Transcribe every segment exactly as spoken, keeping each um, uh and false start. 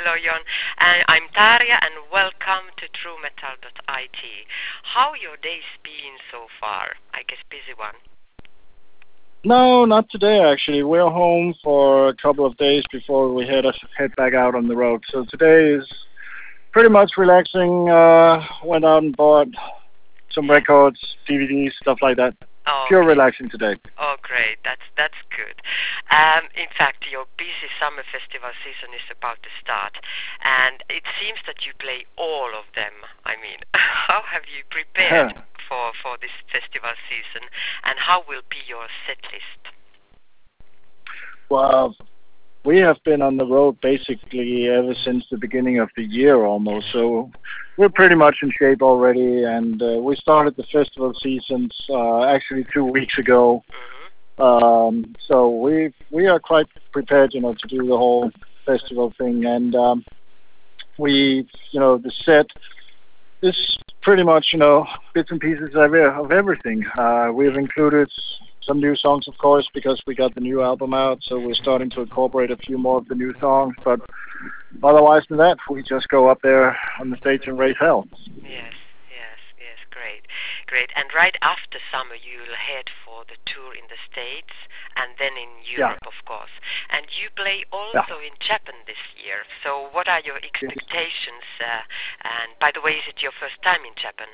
Hello, Jon. And I'm Tarja, and welcome to True Metal dot I T. How your days been so far? I guess busy one. No, not today actually. We're home for a couple of days before we head head back out on the road. So today is pretty much relaxing. Uh, went out and bought some records, D V Ds, stuff like that. Oh, Pure okay. relaxing today. Oh, great. That's that's good. Um, in fact, your busy summer festival season is about to start, and it seems that you play all of them. I mean, how have you prepared for for this festival season, and how will be your set list? Well, we have been on the road basically ever since the beginning of the year almost. So we're pretty much in shape already, and uh, we started the festival seasons uh, actually two weeks ago. Mm-hmm. Um, so we we are quite prepared, you know, to do the whole festival thing, and um, we, you know, the set is pretty much, you know, bits and pieces of, of everything. Uh, we've included some new songs, of course, because we got the new album out, so we're starting to incorporate a few more of the new songs. But otherwise than that, we just go up there on the stage and raise hell. Yes, yes, yes, great, great. And right after summer, you'll head for the tour in the States and then in Yeah. Europe, of course. And you play Yeah. also in Japan this year. So what are your expectations? Uh, and by the way, is it your first time in Japan?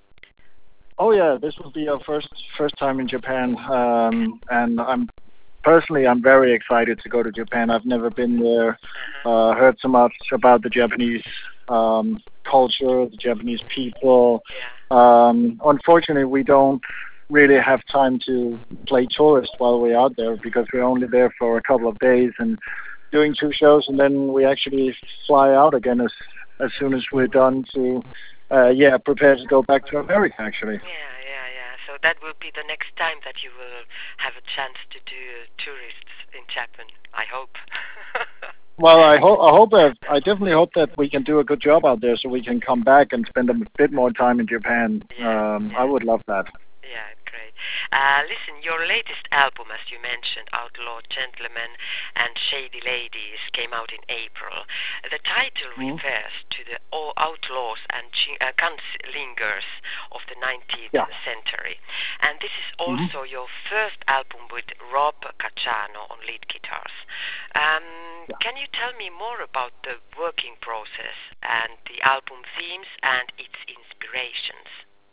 Oh yeah, this will be our first first time in Japan, um, and I'm personally I'm very excited to go to Japan. I've never been there, Uh-huh. uh, heard so much about the Japanese um, culture, the Japanese people. Yeah. Um, unfortunately, we don't really have time to play tourist while we're out there because we're only there for a couple of days and doing two shows, and then we actually fly out again as as soon as we're done to. Uh, yeah, prepare to go back to America, actually. Yeah, yeah, yeah. So that will be the next time that you will have a chance to do tourists in Japan, I hope. Well, I hope, I hope that, I definitely hope that we can do a good job out there so we can come back and spend a bit more time in Japan. Yeah, Um, yeah. I would love that. Yeah, great. Uh, listen, your latest album, as you mentioned, Outlaw Gentlemen and Shady Ladies, came out in April. The title Mm-hmm. refers to the o- outlaws and chi- uh, gunslingers of the nineteenth Yeah. century. And this is Mm-hmm. also your first album with Rob Cacciano on lead guitars. Um, Yeah. can you tell me more about the working process and the album themes and its inspirations?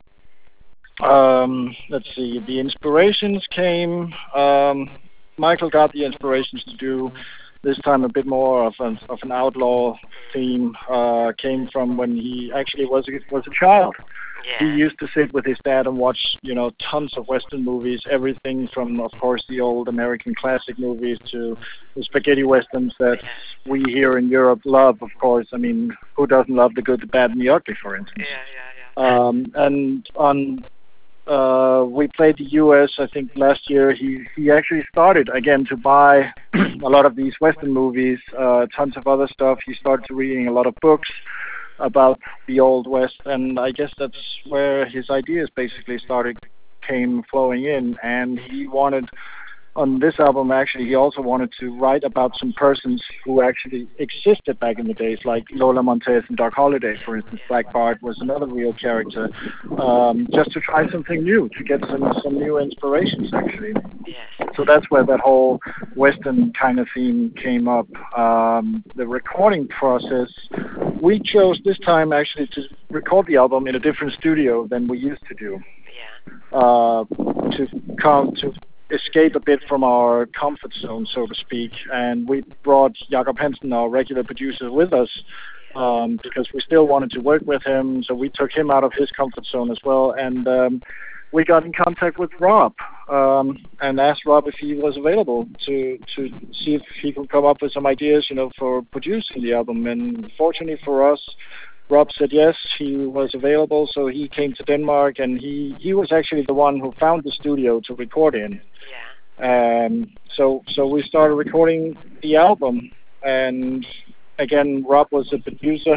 Um, let's see. The inspirations came. Um, Michael got the inspirations to do this time a bit more of an of an outlaw theme. Uh, came from when he actually was a, was a child. He Yeah. used to sit with his dad and watch, you know, tons of Western movies. Everything from, of course, the old American classic movies to the spaghetti westerns that Yeah. we here in Europe love. Of course, I mean, who doesn't love the good, the bad, and the ugly, for instance? Yeah, yeah, yeah. Um, and on uh, we played the U S. I think last year. He he actually started again to buy a lot of these Western movies, uh, tons of other stuff. He started reading a lot of books about the Old West, and I guess that's where his ideas basically started came flowing in. And he wanted on this album, actually, he also wanted to write about some persons who actually existed back in the days, like Lola Montez and Doc Holliday, for instance. Black Bart was another real character, um, just to try something new, to get some, some new inspirations, actually. Yes. So that's where that whole Western kind of theme came up. Um, the recording process, we chose this time actually to record the album in a different studio than we used to do, Yeah. uh, to come to escape a bit from our comfort zone, so to speak. And we brought Jakob Hansen, our regular producer, with us um, because we still wanted to work with him. So we took him out of his comfort zone as well. And um, we got in contact with Rob um, and asked Rob if he was available to, to see if he could come up with some ideas, you know, for producing the album. And fortunately for us, Rob said yes, he was available, so he came to Denmark, and he, he was actually the one who found the studio to record in. Yeah. Um, so so we started recording the album, and again, Rob was a producer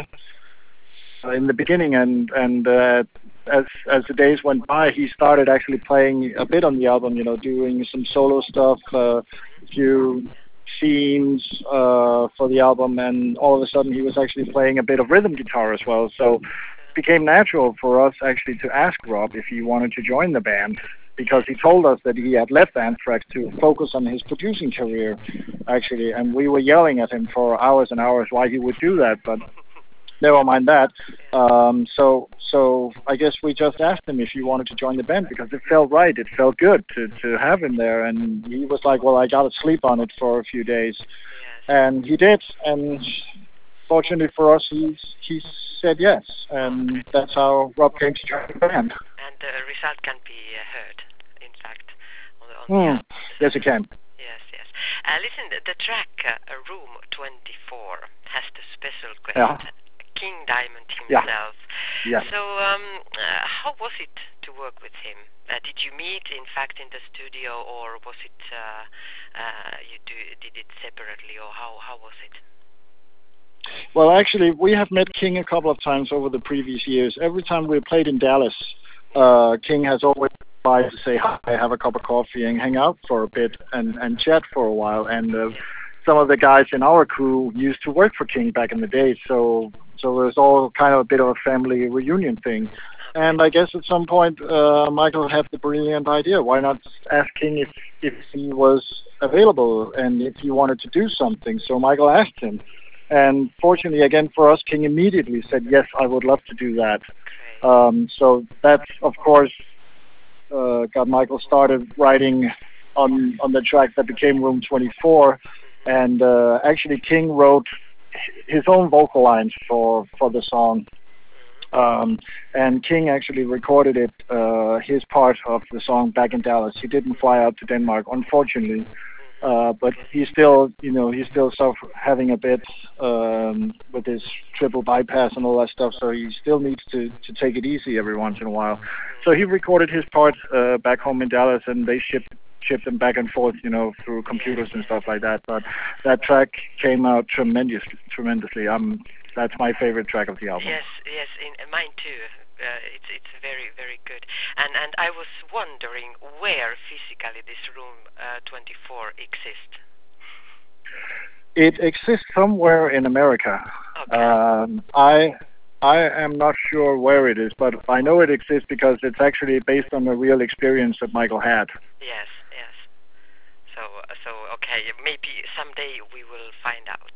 uh, in the beginning, and and uh, as as the days went by, he started actually playing a bit on the album, you know, doing some solo stuff, a uh, few scenes uh, for the album, and all of a sudden he was actually playing a bit of rhythm guitar as well. So it became natural for us actually to ask Rob if he wanted to join the band, because he told us that he had left Anthrax to focus on his producing career, actually, and we were yelling at him for hours and hours why he would do that, but never mind that. Um, so, so I guess we just asked him if he wanted to join the band because it felt right. It felt good to, to have him there, and he was like, "Well, I got to sleep on it for a few days," and he did. And fortunately for us, he he said yes, and that's how Rob came to join the band. And the result can be uh, heard, in fact, on the, on Mm. the Yes, it can. Yes, yes. Uh, listen, the, the track uh, Room twenty-four has the special guest, Yeah. King Diamond Yeah. himself. Yeah. So, um, uh, how was it to work with him? Uh, did you meet, in fact, in the studio, or was it uh, uh, you do, did it separately, or how how was it? Well, actually, we have met King a couple of times over the previous years. Every time we played in Dallas, uh, King has always tried to say hi, have a cup of coffee, and hang out for a bit and, and chat for a while. And uh, some of the guys in our crew used to work for King back in the day, so so it was all kind of a bit of a family reunion thing. And I guess at some point, uh, Michael had the brilliant idea: why not ask King if if he was available and if he wanted to do something? So Michael asked him. And fortunately, again, for us, King immediately said, yes, I would love to do that. Um, so that, of course, uh, got Michael started writing on, on the track that became Room twenty-four. And uh, actually, King wrote his own vocal lines for, for the song. Um, and King actually recorded it, uh, his part of the song, back in Dallas. He didn't fly out to Denmark, unfortunately. Uh, but he's still, you know, he's still suffer, having a bit um, with his triple bypass and all that stuff. So he still needs to, to take it easy every once in a while. So he recorded his part uh, back home in Dallas, and they shipped shipped them back and forth, you know, through computers and stuff like that. But that track came out tremendous, tremendously. Um, that's my favorite track of the album. Yes, yes, in, uh, mine too. Uh, it's it's very very good, and and I was wondering where physically this Room uh, twenty-four exists. It exists somewhere in America. Okay. Um, I I am not sure where it is, but I know it exists because it's actually based on a real experience that Michael had. Yes, yes. So so okay, maybe someday we will find out.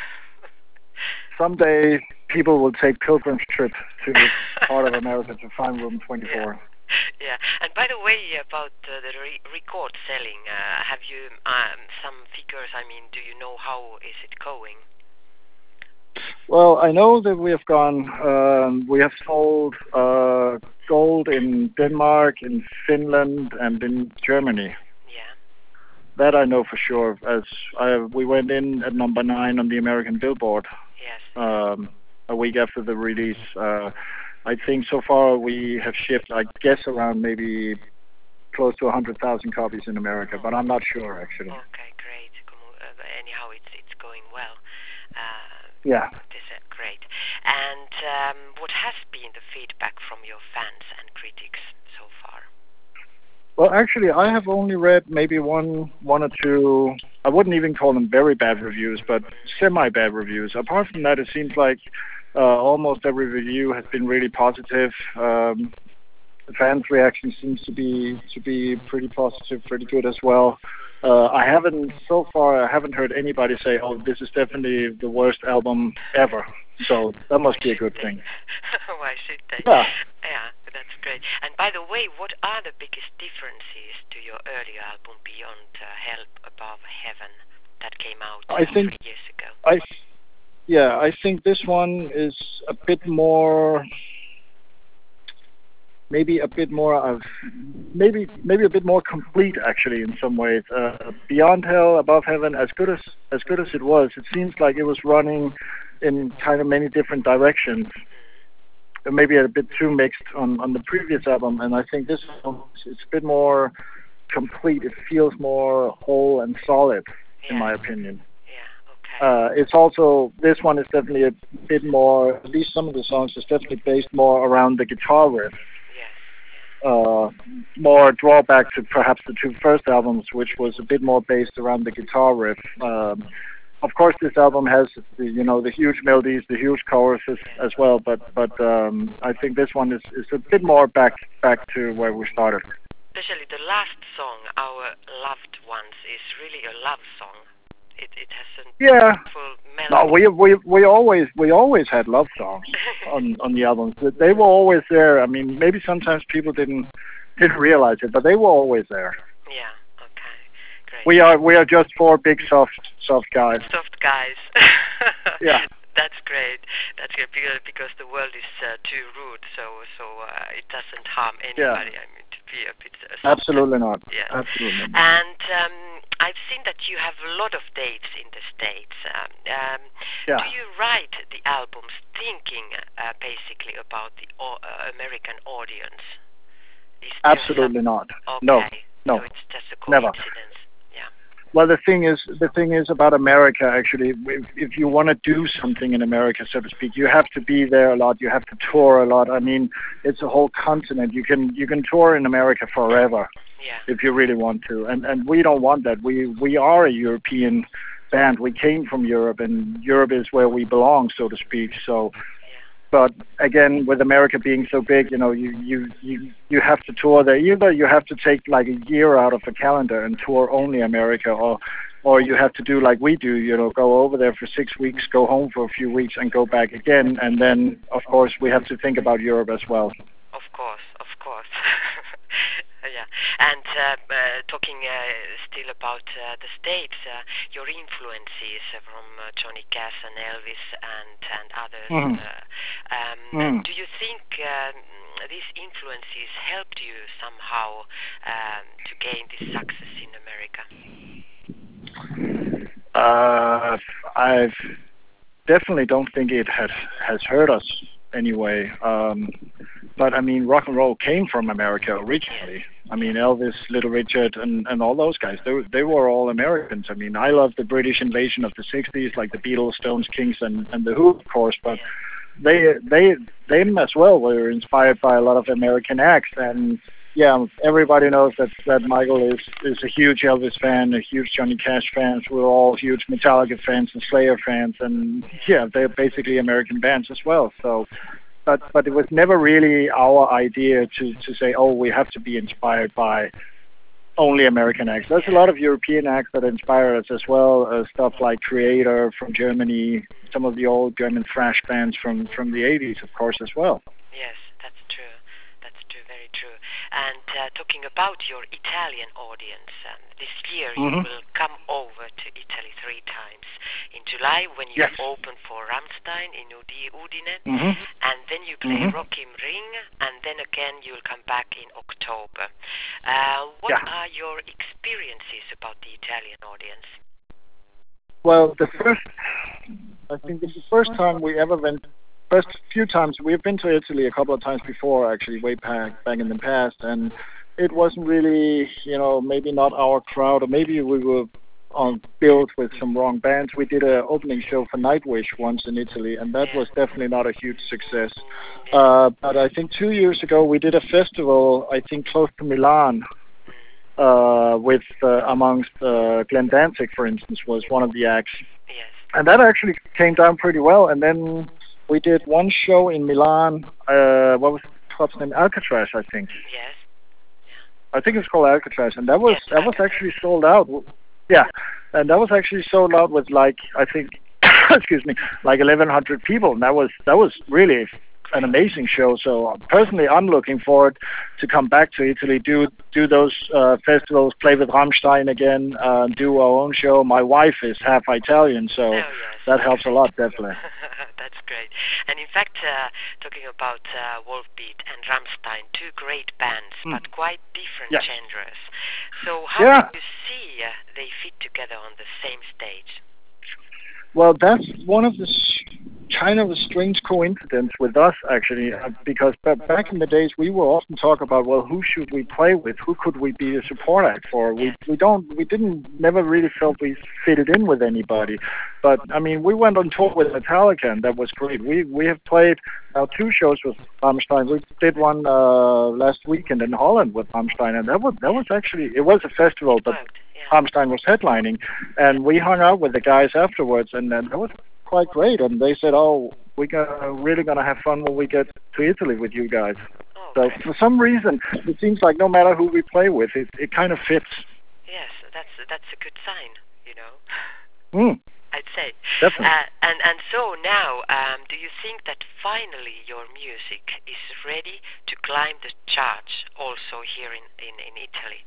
Someday people will take pilgrim's trip to this part of America to find Room twenty-four. Yeah, yeah. And by the way, about uh, the re- record selling, uh, have you um, some figures? I mean, do you know how is it going? Well, I know that we have gone, um, we have sold uh, gold in Denmark, in Finland, and in Germany. Yeah. That I know for sure, as I, we went in at number nine on the American Billboard. Yes. Um, a week after the release. Uh, I think so far we have shipped, I guess, around maybe close to one hundred thousand copies in America, but I'm not sure, actually. Okay, great. Uh, anyhow, it's it's going well. Uh, yeah. This is uh, great. And um, what has been the feedback from your fans and critics so far? Well, actually, I have only read maybe one, one or two. I wouldn't even call them very bad reviews, but semi-bad reviews. Apart from that, it seems like uh, almost every review has been really positive. Um, the fans' reaction seems to be to be pretty positive, pretty good as well. Uh, I haven't so far. I haven't heard anybody say, "Oh, this is definitely the worst album ever." So that must be a good thing. Why should they? Yeah. Yeah, that's great. And by the way, what are the biggest differences to your earlier album, Beyond uh, Hell Above Heaven, that came out uh, I think, three years ago? I, yeah, I think this one is a bit more, maybe a bit more of, maybe maybe a bit more complete actually in some ways. Uh, Beyond Hell Above Heaven, as good as as good as it was, it seems like it was running in kind of many different directions. Maybe a bit too mixed on, on the previous album, and I think this one it's a bit more complete. It feels more whole and solid, yeah. in my opinion. Yeah, okay. Uh, it's also, this one is definitely a bit more, at least some of the songs is definitely based more around the guitar riff. Yes, uh, more drawback to perhaps the two first albums, which was a bit more based around the guitar riff. Um, of course, this album has the, you know the huge melodies, the huge choruses as well, but but um, I think this one is, is a bit more back back to where we started. Especially the last song, Our Loved Ones, is really a love song. It it has a Yeah. full No, melody. we we we always we always had love songs on on the albums. They were always there. I mean, maybe sometimes people didn't didn't realize it, but they were always there. Yeah. Okay. Great. We are we are just four big soft soft guys. Soft guys. Yeah. That's great. That's great because, because the world is uh, too rude, so so uh, it doesn't harm anybody. Yeah. I mean, to be a bit uh, Absolutely not. Yeah. Absolutely not. And um, I've seen that you have a lot of dates in the States. Um, um, Yeah. Do you write the albums thinking uh, basically about the o- uh, American audience? Is there Absolutely some... not. Okay. No. No. So it's just a Never. coincidence. Yeah. Well, the thing is, the thing is about America. Actually, if, if you want to do something in America, so to speak, you have to be there a lot. You have to tour a lot. I mean, it's a whole continent. You can you can tour in America forever Yeah. if you really want to. And and we don't want that. We we are a European band. We came from Europe, and Europe is where we belong, so to speak. So. But again, with America being so big, you know, you, you, you, you have to tour there. Either you have to take like a year out of the calendar and tour only America, or or you have to do like we do, you know, go over there for six weeks, go home for a few weeks, and go back again. And then, of course, we have to think about Europe as well. Of course, of course. Yeah. And uh, uh, talking uh, still about uh, the States, uh, your influences from uh, Johnny Cash and Elvis and and others. Mhm. Uh, um, Mm. Do you think um, these influences helped you somehow um, to gain this success in America? Uh, I definitely don't think it has has hurt us anyway. Um, but I mean, rock and roll came from America originally. I mean, Elvis, Little Richard, and, and all those guys. They they were all Americans. I mean, I love the British invasion of the sixties, like the Beatles, Stones, Kings, and, and the Who, of course. But they they them as well were inspired by a lot of American acts. And yeah, everybody knows that that Michael is is a huge Elvis fan, a huge Johnny Cash fan. We're all huge Metallica fans and Slayer fans, and yeah, they're basically American bands as well. So. But but it was never really our idea to, to say, oh, we have to be inspired by only American acts. There's a lot of European acts that inspire us as well, uh, stuff like Creator from Germany, some of the old German thrash bands from, from the eighties, of course, as well. Yes, that's true. That's true, very true. And uh, talking about your Italian audience, um, this year Mm-hmm. you will come over to Italy three times. In July, when you Yes. open for Rammstein in Udi- Udine, Mm-hmm. and then you play Mhm. Rock im Ring, and then again you'll come back in October. Uh, what Yeah. are your experiences about the Italian audience? Well, the first, I think it's the first time we ever went, first few times, we've been to Italy a couple of times before, actually, way back, back in the past, and it wasn't really, you know, maybe not our crowd, or maybe we were on built with some wrong bands. We did an opening show for Nightwish once in Italy, and that was definitely not a huge success. Uh, but I think two years ago we did a festival, I think close to Milan, uh, with uh, amongst uh, Glenn Danzig, for instance, was one of the acts, Yes. and that actually came down pretty well. And then we did one show in Milan. Uh, what was the club's name? Alcatraz, I think. Yes. I think it's called Alcatraz, and that was Yes, that was Alcatraz. actually sold out. Yeah, and that was actually sold out with like I think, excuse me, like eleven hundred people. And that was that was really an amazing show. So personally, I'm looking forward to come back to Italy, do do those uh, festivals, play with Rammstein again, uh, do our own show. My wife is half Italian, so Oh, yes. that helps a lot, definitely. That's great. And in fact, uh, talking about uh, Wolfbeat and Rammstein, two great bands, Mm. but quite different Yes. genres. So how Yeah. do you see uh, they fit together on the same stage? Well, that's one of the s- kind of a strange coincidence with us, actually, uh, because b- back in the days we were often talk about, well, who should we play with? Who could we be a support act for? We Yes. we don't we didn't never really felt we fitted in with anybody. But I mean, we went on tour with Metallica, and that was great. We we have played now two shows with Rammstein. We did one uh, last weekend in Holland with Rammstein, and that was that was actually it was a festival, but Worked. Yeah. Rammstein was headlining, and we hung out with the guys afterwards, and then that was quite great. And they said, "Oh, we're gonna, really gonna have fun when we get to Italy with you guys." Oh, So great. for some reason, it seems like no matter who we play with, it it kind of fits. Yes, that's that's a good sign, you know. Mm, I'd say. definitely. Uh, and and so now, um, do you think that finally your music is ready to climb the charts also here in, in, in Italy?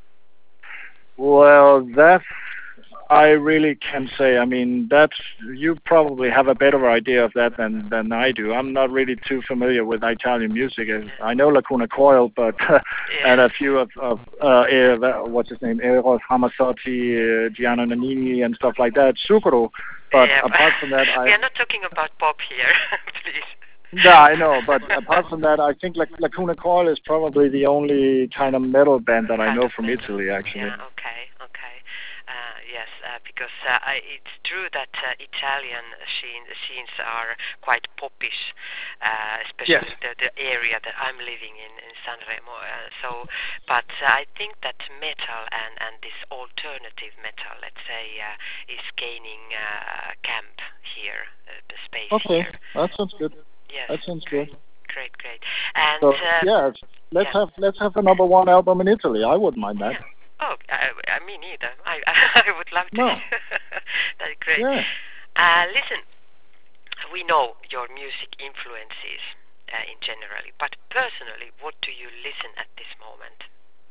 Well, that's I really can't say. I mean, that's you probably have a better idea of that than than I do. I'm not really too familiar with Italian music. I know Lacuna Coil, but and a few of, of uh, uh, what's his name, Eros Ramazzotti, uh, Gianna Nannini, and stuff like that. Sucro. But Yeah, apart from that, I we are not talking about pop here, please. no, I know. But apart from that, I think Lac- Lacuna Coil is probably the only kind of metal band that I Kind know of from metal. Italy, actually. Yeah, okay, okay. Uh, yes, uh, because uh, I, it's true that uh, Italian scene, scenes are quite popish, uh, especially Yes. the, the area that I'm living in, in Sanremo. Uh, so, but uh, I think that metal and, and this alternative metal, let's say, uh, is gaining uh, camp here, uh, the space Okay, here. that sounds good. Yes, That sounds great, good. great, great. And So uh, yeah, let's yeah. have let's have a number one album in Italy. I wouldn't mind that. Yeah. Oh, I, I me neither. I I would love to. No. That's great. Yeah. Uh, listen, we know your music influences uh, in generally, but personally, what do you listen at this moment?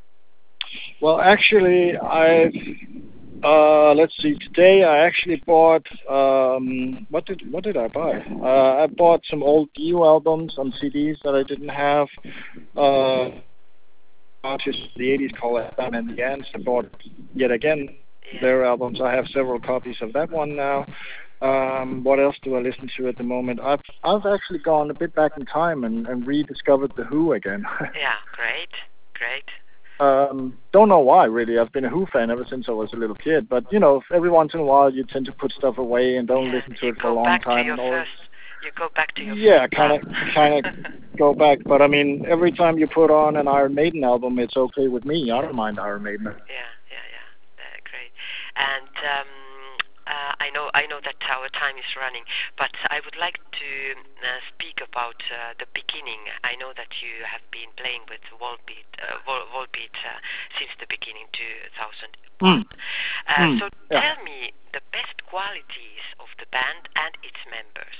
Well, actually, I've uh, let's see. Today, I actually bought um, what did what did I buy? Uh, I bought some old Dio albums on C Ds that I didn't have. Uh, artists of the eighties called Adam and the Ants. I bought yet again Yeah. their albums. I have several copies of that one now. Um, what else do I listen to at the moment? I've I've actually gone a bit back in time and, and rediscovered the Who again. Yeah, great, great. um, don't know why really. I've been a Who fan ever since I was a little kid. But you know, every once in a while you tend to put stuff away and don't Yeah, listen to you it for go a long back time. to your and all. first. You go back to your Yeah, first kind of, love. kind of go back. But I mean, every time you put on an Iron Maiden album, it's okay with me. I don't mind Iron Maiden. Yeah, yeah, yeah. Uh, great. And um, uh, I know, I know that our time is running, but I would like to uh, speak about uh, the beginning. I know that you have been playing with Volbeat, uh, Vol- Volbeat uh, since the beginning, two thousand one. Mm. Uh, Mm. So Yeah. tell me the best qualities of the band and its members.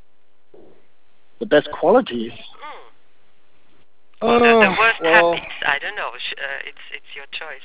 The best qualities. Mm. Uh, Or the, the worst well, habits. I don't know. Sh- Uh, it's it's your choice.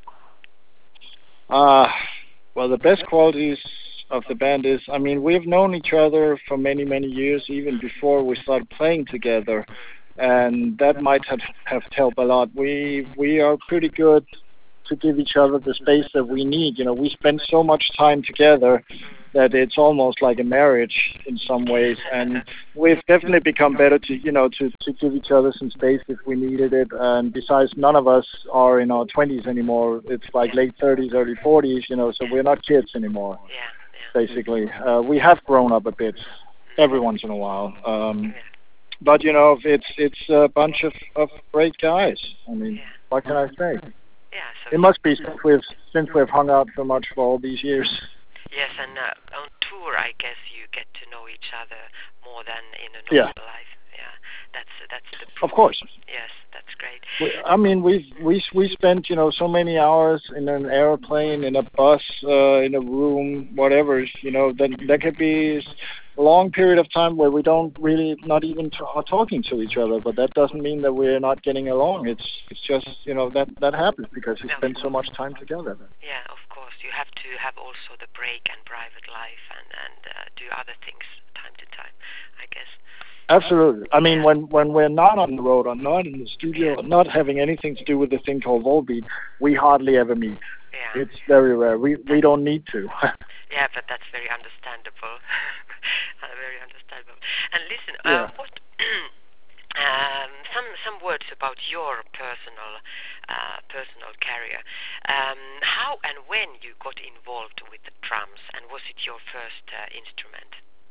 uh, well, the best qualities of the band is, I mean, we've known each other for many, many years, even before we started playing together, and that might have, have helped a lot. We we are pretty good to give each other the space that we need. You know, we spend so much time together that it's almost like a marriage in some ways, and we've definitely become better to, you know, to, to give each other some space if we needed it. And besides, none of us are in our twenties anymore. It's like late thirties, early forties, you know, so we're not kids anymore, Yeah, yeah. basically. Uh, we have grown up a bit every once in a while. Um, but, you know, it's it's a bunch of, of great guys. I mean, Yeah. what can I say? Yeah, so It must be since we've, since we've hung out so much for all these years. yes, and uh, on tour, I guess you get to know each other more than in a Yeah. normal life. Yeah, that's that's the proof. Of course. Yes, that's great. We, I mean, we we we spent, you know, so many hours in an airplane, in a bus, uh, in a room, whatever. You know, then there could be a long period of time where we don't really, not even t- are talking to each other. But that doesn't mean that we're not getting along. It's it's just, you know, that that happens because we Yeah, spend of so course. much time together. Yeah, of course. You have to have also the break and private life and and uh, do other things time to time, I guess. Absolutely. I mean, Yeah. when when we're not on the road or not in the studio, Yeah. or not having anything to do with the thing called Volbeat, we hardly ever meet. Yeah. It's very rare. We we don't need to. Yeah, but that's very understandable. uh, very understandable. listen, Yeah. uh, what? Um, some some words about your personal uh, personal career. Um, how and when you got involved with the drums, and was it your first uh, instrument?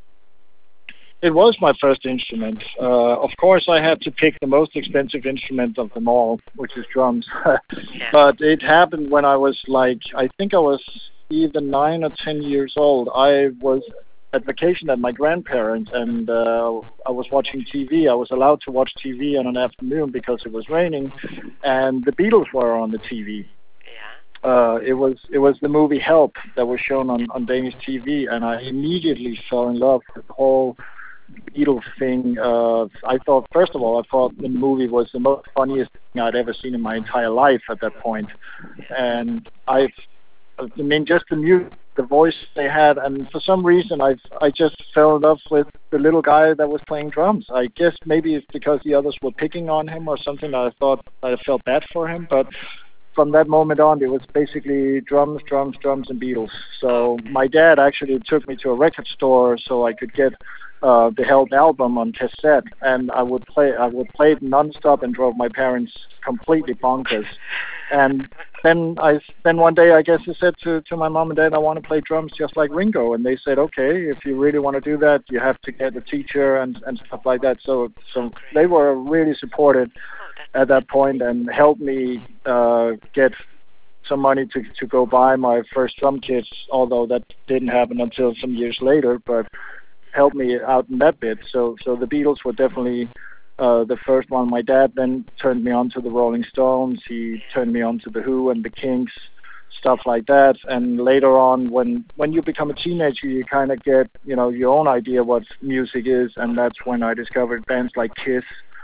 It was my first instrument. Uh, of course, I had to pick the most expensive instrument of them all, which is drums. Yeah. But it happened when I was like, I think I was either nine or ten years old. I was at vacation at my grandparents, and uh, I was watching T V. I was allowed to watch T V on an afternoon because it was raining, and the Beatles were on the T V. Yeah. Uh, it was it was the movie Help that was shown on, on Danish T V, and I immediately fell in love with the whole Beatles thing. Uh, I thought, first of all, I thought the movie was the most funniest thing I'd ever seen in my entire life at that point. And I, I mean, just the music, the voice they had, and for some reason, I I just fell in love with the little guy that was playing drums. I guess maybe it's because the others were picking on him or something. I thought I felt bad for him, but from that moment on, it was basically drums, drums, drums, and Beatles. So my dad actually took me to a record store so I could get uh, the Help album on cassette, and I would play. I would play it nonstop and drove my parents completely bonkers. And then I, then one day, I guess I said to, to my mom and dad, I want to play drums just like Ringo, and they said, okay, if you really want to do that, you have to get a teacher and and stuff like that. So so they were really supportive at that point and helped me uh, get some money to to go buy my first drum kits, although that didn't happen until some years later, but helped me out in that bit. So so the Beatles were definitely uh, the first one. My dad then turned me on to the Rolling Stones. He turned me on to the Who and the Kinks, stuff like that. And later on, when when you become a teenager, you kind of get, you know, your own idea what music is, and that's when I discovered bands like Kiss,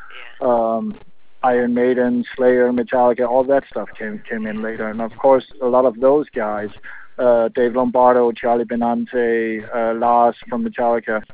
um, Iron Maiden, Slayer, Metallica, all that stuff came came in later. And of course, a lot of those guys, uh, Dave Lombardo, Charlie Benante, uh, Lars from Metallica,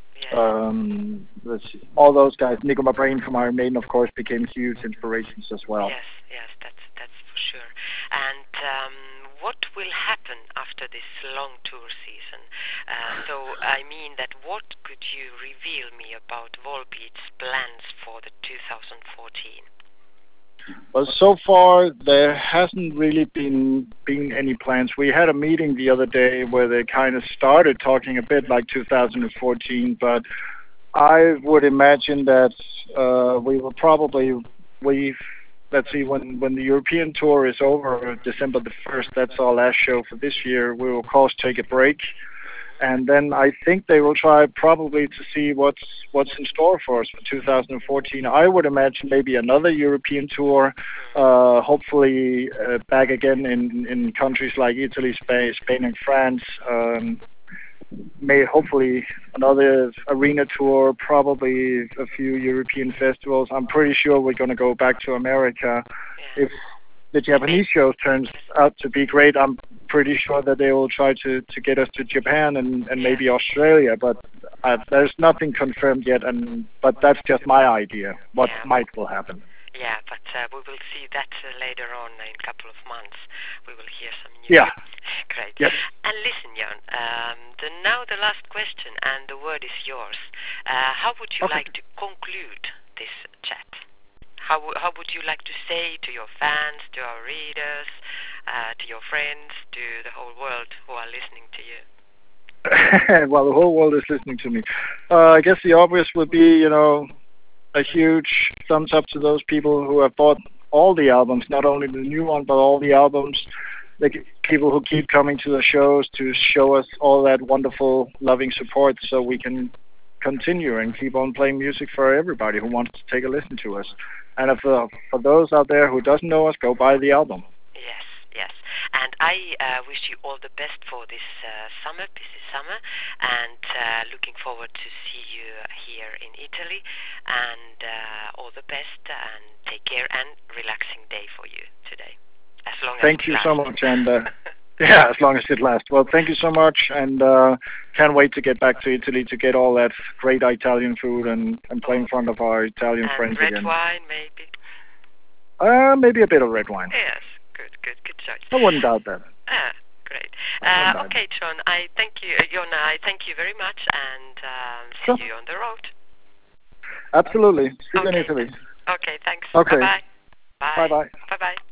um, let's see, all those guys, Nico McBrain from Iron Maiden, of course, became huge inspirations as well. Yes, yes, that's that's for sure. And um, what will happen after this long tour season? Uh, so, I mean that what could you reveal me about Volbeat's plans for the two thousand fourteen? Well, so far there hasn't really been been any plans. We had a meeting the other day where they kind of started talking a bit like two thousand fourteen, but I would imagine that uh, we will probably we let's see when when the European tour is over, December the first. That's our last show for this year. We will of course take a break. And then I think they will try probably to see what's what's in store for us for two thousand fourteen. I would imagine maybe another European tour, uh, hopefully uh, back again in, in countries like Italy, Spain, Spain and France. Um, may hopefully another arena tour, probably a few European festivals. I'm pretty sure we're going to go back to America. If the Japanese show turns out to be great, I'm pretty sure that they will try to, to get us to Japan and, and maybe Australia, but uh, there's nothing confirmed yet, and but that's just my idea, what yeah. might will happen. Yeah, but uh, we will see that uh, later on in a couple of months. We will hear some news. Yeah. Great. Yep. And listen, Jan, um, the, now the last question, and the word is yours. Uh, how would you Okay. like to conclude this chat? How, w- how would you like to say to your fans, to our readers, uh, to your friends, to the whole world who are listening to you? Well, the whole world is listening to me. Uh, I guess the obvious would be, you know, a huge thumbs up to those people who have bought all the albums, not only the new one, but all the albums. The people who keep coming to the shows to show us all that wonderful, loving support so we can continue and keep on playing music for everybody who wants to take a listen to us. And if, uh, for those out there who doesn't know us, go buy the album. Yes, yes. And I uh, wish you all the best for this uh, summer, busy summer, and uh, looking forward to see you here in Italy. And uh, all the best, and take care, and relaxing day for you today. As long as Thank it you lasts. so much, and uh, yeah, as long as it lasts. Well, thank you so much, and uh, can't wait to get back to Italy to get all that great Italian food and, and play in front of our Italian and friends red again. wine, maybe. Uh, maybe a bit of red wine. Yes, good, good, good choice. I wouldn't doubt that. Ah, great. I wouldn't Uh, doubt okay, John, I thank you, uh, Jonna, I thank you very much, and um, see Sure. you on the road. Absolutely. See you okay. in Italy. Okay, thanks. Okay. Bye-bye. Bye. Bye-bye. Bye-bye.